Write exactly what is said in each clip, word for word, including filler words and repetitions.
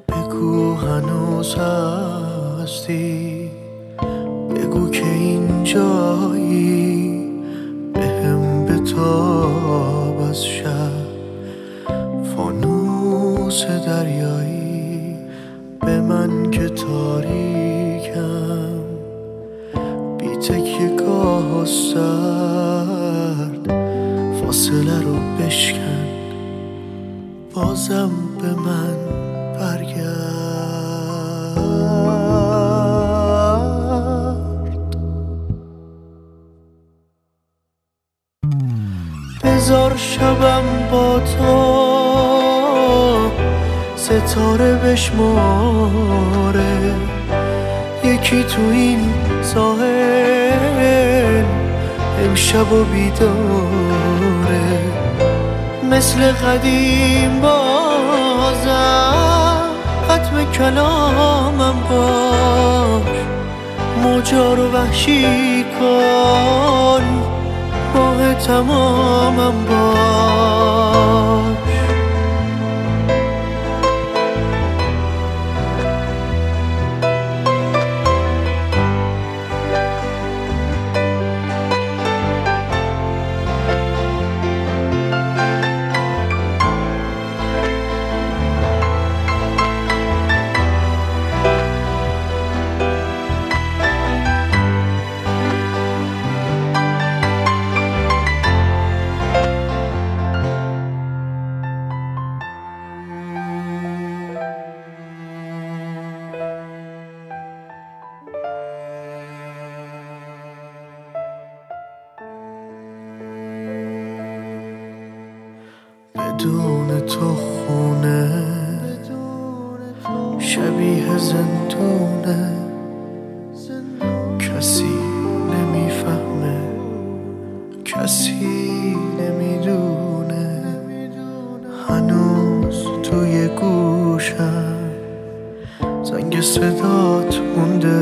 بگو هنوز هستی، بگو که اینجایی، بهم بتاب از شب فانوس دریایی. به من که تاریکم بی تکیه گاه سرد، فاصله رو بشکن بازم به من برگرد. بذار شبم با تو ستاره بشماره، یکی تو این ساحل امشب و بیداره، مثل قدیم بازم ختم کلامم باش، موجا رو وحشی کن، ماه تمامم باش. بدون تو خونه شبیه زندونه، کسی نمیفهمه، کسی نمیدونه، هنوز توی گوشم زنگ صدات مونده،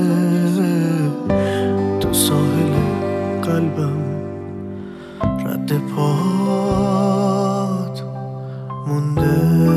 تو ساحل قلبم رد پات مونده.